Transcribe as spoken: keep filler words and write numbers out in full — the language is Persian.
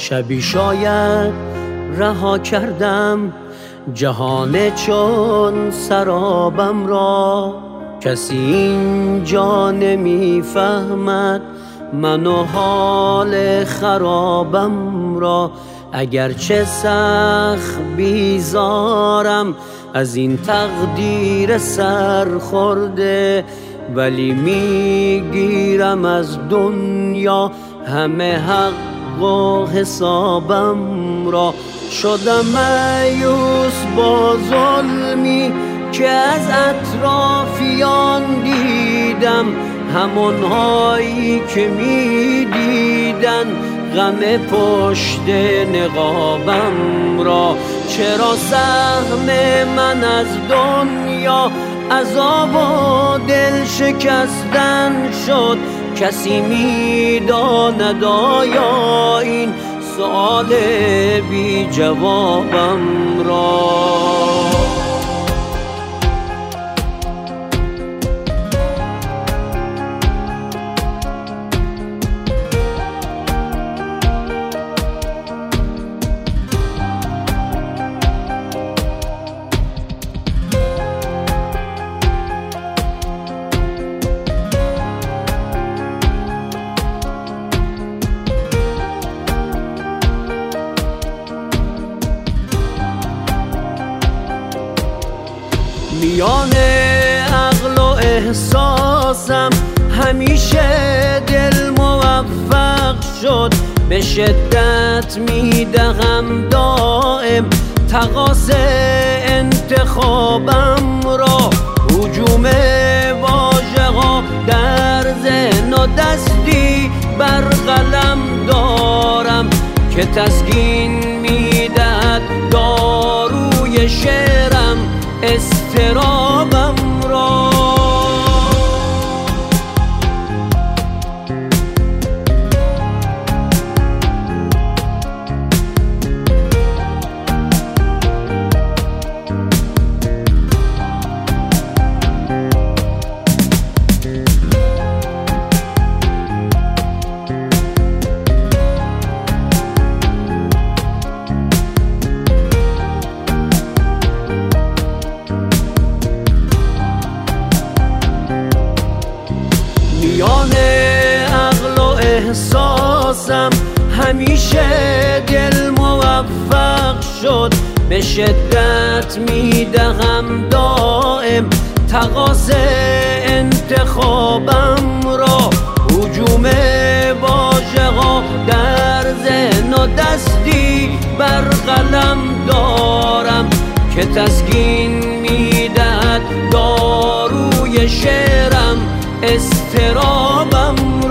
شبی شاید رها کردم جهان چون سرابم را، کسی اینجا نمیفهمد من و حال خرابم را. اگرچه سخت بیزارم از این تقدیر سرخورده، ولی میگیرم از دنیا همه حق و حسابم را. شدم مایوس با ظلمی که از اطرافیان دیدم، همونهایی که میدیدن غم پشت نقابم را. چرا سهم من از دنیا عذاب و دل شکستن شد؟ کسی میداند آیا این سؤال بی جوابم را؟ میان عقل و احساسم همیشه دل موفق شد، به شدت میدهم دائم تقاص انتخابم را. هجوم واژه ها در ذهن و دستی بر قلم دارم که تسکین میدهد داروی شعرم اضطرابم را. میان عقل و احساسم همیشه دل موفق شد، به شدت میدهم دائم تقاص انتخابم را. هجوم واژه ها در ذهن و دستی بر قلم دارم که تسکین میدهد داروی شعرم اضطرابم